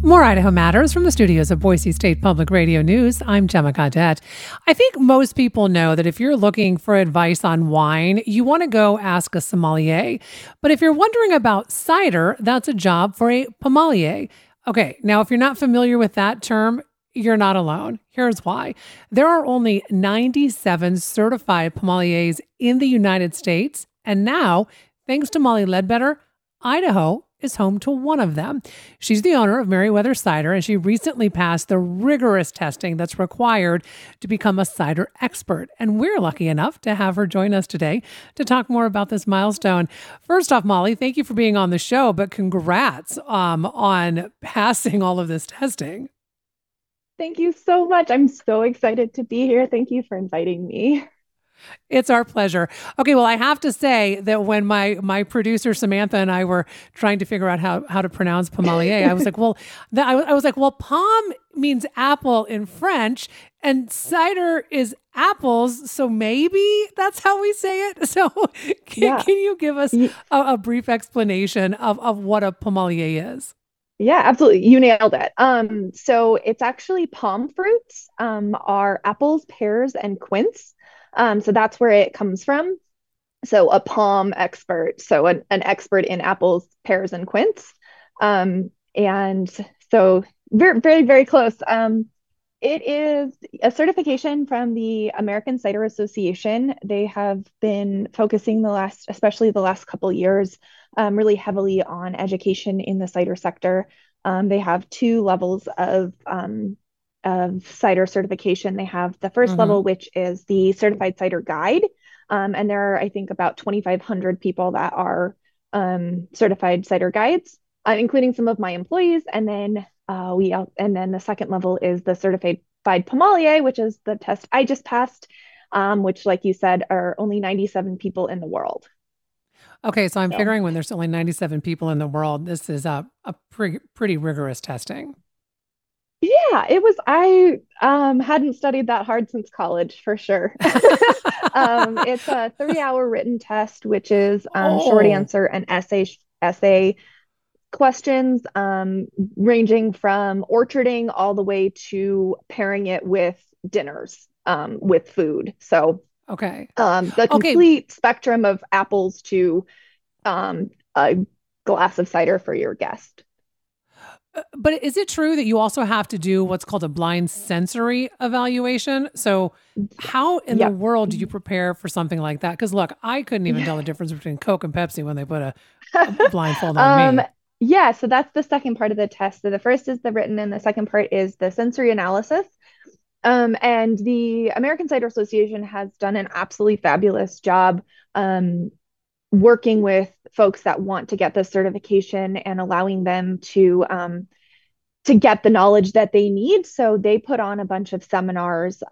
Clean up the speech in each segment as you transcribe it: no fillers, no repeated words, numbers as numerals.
More Idaho Matters from the studios of Boise State Public Radio News. I'm Gemma Cadet. I think most people know that if you're looking for advice on wine, you want to go ask a sommelier. But if you're wondering about cider, that's a job for a pommelier. Okay, now if you're not familiar with that term, you're not alone. Here's why. There are only 97 certified pommeliers in the United States. And now, thanks to Molly Ledbetter, Idaho is home to one of them. She's the owner of Meriwether Cider, and she recently passed the rigorous testing that's required to become a cider expert. And we're lucky enough to have her join us today to talk more about this milestone. First off, Molly, thank you for being on the show, but congrats on passing all of this testing. Thank you so much. I'm so excited to be here. Thank you for inviting me. It's our pleasure. Okay, well, I have to say that when my producer Samantha and I were trying to figure out how to pronounce pommelier, I was like, well, pomme means apple in French, and cider is apples, so maybe that's how we say it. So, can you give us a brief explanation of what a pommelier is? Yeah, absolutely. You nailed it. So it's actually palm fruits, are apples, pears, and quince. So that's where it comes from. So a palm expert, so an expert in apples, pears, and quince. And so very, very, very close. It is a certification from the American Cider Association. They have been focusing especially the last couple years, really heavily on education in the cider sector. They have two levels of cider certification. They have the first level, which is the Certified Cider Guide. And there are, I think, about 2,500 people that are certified cider guides, including some of my employees. And then the second level is the Certified Pommelier, which is the test I just passed, which, like you said, are only 97 people in the world. Okay, so I'm figuring when there's only 97 people in the world, this is a pretty rigorous testing. Yeah, it was. I hadn't studied that hard since college, for sure. It's a 3-hour written test, which is short answer and essay questions, ranging from orcharding all the way to pairing it with dinners, with food. So the complete spectrum of apples to a glass of cider for your guest. But is it true that you also have to do what's called a blind sensory evaluation? So how in the world do you prepare for something like that? Because look, I couldn't even tell the difference between Coke and Pepsi when they put a blindfold on me. Yeah, so that's the second part of the test. So the first is the written and the second part is the sensory analysis. And the American Cider Association has done an absolutely fabulous job working with folks that want to get this certification and allowing them to get the knowledge that they need. So they put on a bunch of seminars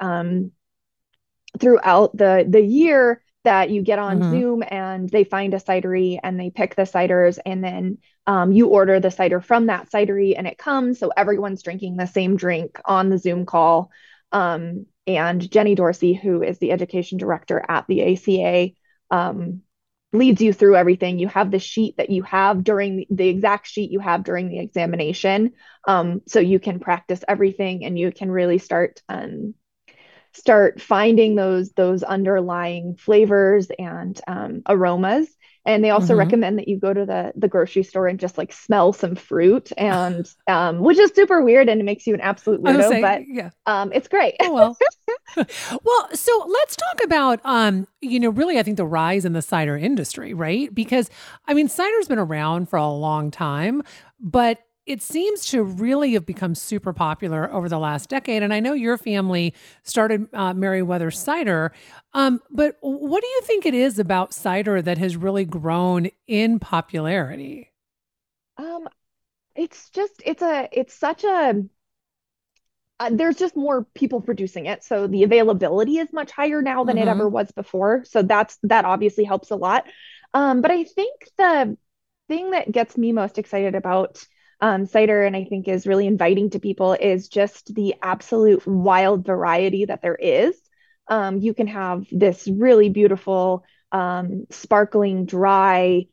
throughout the year that you get on Zoom, and they find a cidery and they pick the ciders, and then you order the cider from that cidery and it comes. So everyone's drinking the same drink on the Zoom call. And Jenny Dorsey, who is the education director at the ACA, leads you through everything. You have the sheet that you have during the exact sheet you have during the examination. So you can practice everything and you can really start finding those underlying flavors and aromas. And they also recommend that you go to the grocery store and just like smell some fruit, and which is super weird and it makes you an absolute weirdo, but it's great. Oh, well. Well, so let's talk about, really, I think the rise in the cider industry, right? Because, I mean, cider's been around for a long time, but it seems to really have become super popular over the last decade. And I know your family started Meriwether Cider, but what do you think it is about cider that has really grown in popularity? It's such a there's just more people producing it. So the availability is much higher now than it ever was before. So that obviously helps a lot. But I think the thing that gets me most excited about cider, and I think is really inviting to people, is just the absolute wild variety that there is. You can have this really beautiful, sparkling, dry,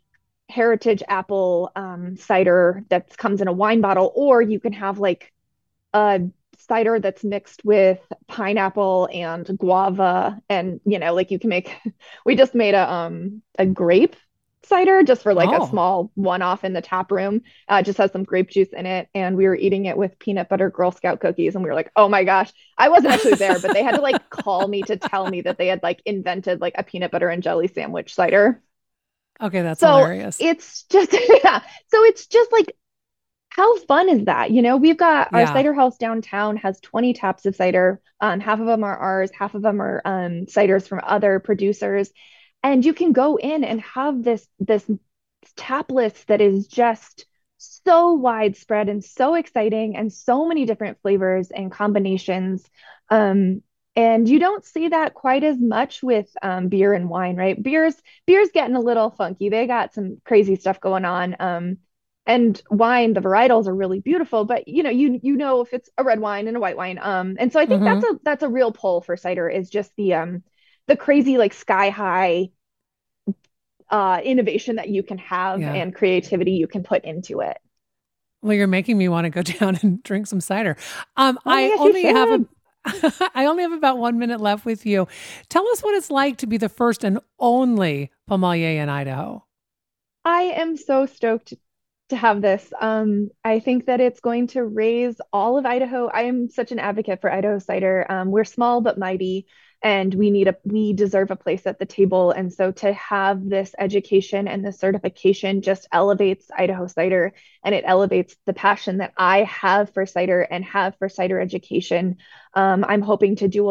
heritage apple cider that comes in a wine bottle, or you can have like a cider that's mixed with pineapple and guava, and like you can make. We just made a grape cider just for like a Oh, small one-off in the tap room. Just has some grape juice in it, and we were eating it with peanut butter Girl Scout cookies, and we were like, oh my gosh. I wasn't actually there, but they had to like call me to tell me that they had like invented like a peanut butter and jelly sandwich cider. okay, that's So hilarious. it's just yeah. So it's just like, how fun is that? We've got our Yeah. cider house downtown has 20 taps of cider. Half of them are ours, half of them are ciders from other producers. And you can go in and have this tap list that is just so widespread and so exciting and so many different flavors and combinations. And you don't see that quite as much with beer and wine, right? Beer's getting a little funky. They got some crazy stuff going on. And wine, the varietals are really beautiful, but you know if it's a red wine and a white wine. And so I think Hmm. that's a real pull for cider, is just the crazy like sky high innovation that you can have Yeah. and creativity you can put into it. Well, you're making me want to go down and drink some cider. Oh my I gosh, you only have a should. I only have about 1 minute left with you. Tell us what it's like to be the first and only Pamalier in Idaho. I am so stoked to have this. I think that it's going to raise all of Idaho. I am such an advocate for Idaho cider. We're small but mighty, and we deserve a place at the table. And so to have this education and this certification just elevates Idaho cider, and it elevates the passion that I have for cider and have for cider education. I'm hoping to do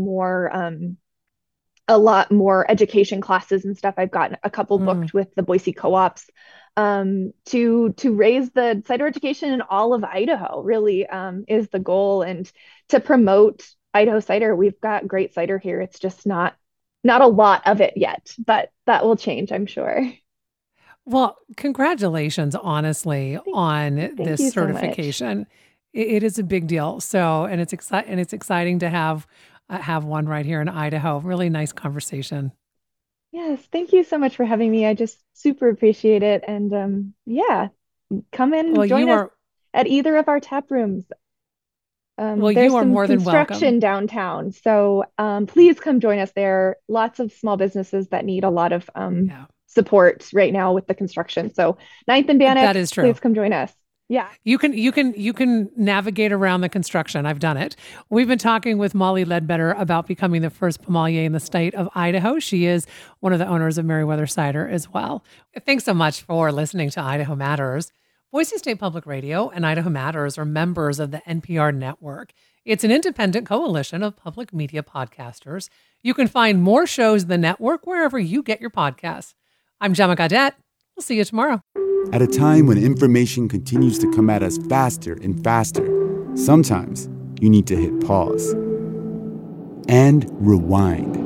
a lot more education classes and stuff. I've gotten a couple Mm, booked with the Boise co-ops to raise the cider education in all of Idaho, really is the goal, and to promote Idaho cider. We've got great cider here. It's just not a lot of it yet, but that will change, I'm sure. well, congratulations, honestly, Thank, on thank this you so much. certification. It is a big deal. So, and it's exciting to have one right here in Idaho. Really nice conversation. Yes, thank you so much for having me. I just super appreciate it. And yeah, come Well, and join you us are at either of our tap rooms. well, There's you are some more than welcome. construction downtown, so please come join us there. Lots of small businesses that need a lot of Yeah, support right now with the construction. So Ninth and that Bannock, is true. please come join us. Yeah. You can navigate around the construction. I've done it. We've been talking with Molly Ledbetter about becoming the first Pamalier in the state of Idaho. She is one of the owners of Meriwether Cider as well. Thanks so much for listening to Idaho Matters. Boise State Public Radio and Idaho Matters are members of the NPR network. It's an independent coalition of public media podcasters. You can find more shows in the network wherever you get your podcasts. I'm Gemma Gaudette. We'll see you tomorrow. At a time when information continues to come at us faster and faster, sometimes you need to hit pause and rewind.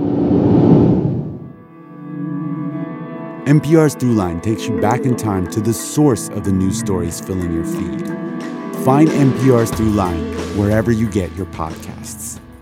NPR's Throughline takes you back in time to the source of the news stories filling your feed. Find NPR's Throughline wherever you get your podcasts.